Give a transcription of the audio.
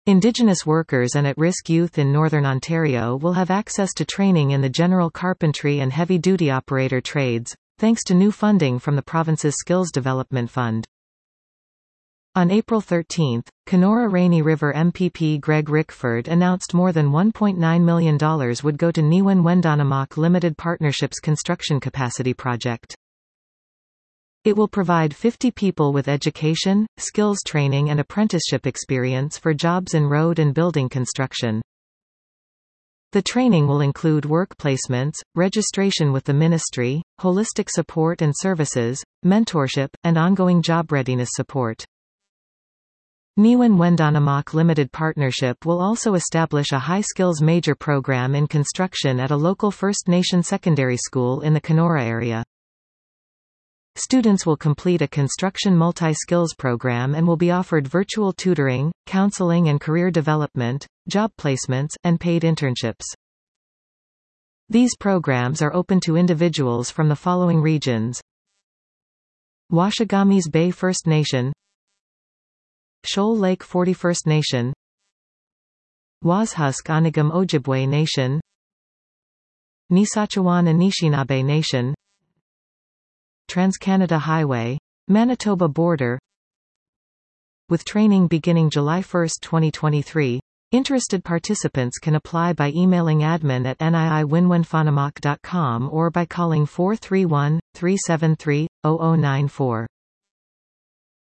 Indigenous workers and at-risk youth in Northern Ontario will have access to training in the general carpentry and heavy-duty operator trades, thanks to new funding from the province's Skills Development Fund. On April 13, Kenora Rainy River MPP Greg Rickford announced more than $1.9 million would go to Niwen-Wendanamak Limited Partnership's construction capacity project. It will provide 50 people with education, skills training and apprenticeship experience for jobs in road and building construction. The training will include work placements, registration with the ministry, holistic support and services, mentorship, and ongoing job readiness support. Niwen-Wendanamak Limited Partnership will also establish a high-skills major program in construction at a local First Nation secondary school in the Kenora area. Students will complete a construction multi-skills program and will be offered virtual tutoring, counseling and career development, job placements, and paid internships. These programs are open to individuals from the following regions: Washagamis Bay First Nation, Shoal Lake 41st Nation, Wazhusk Anigam Ojibwe Nation, Nisachewan Anishinaabe Nation, Trans-Canada Highway, Manitoba border. With training beginning July 1, 2023, interested participants can apply by emailing admin@niiwinwenfanamak.com or by calling 431-373-0094.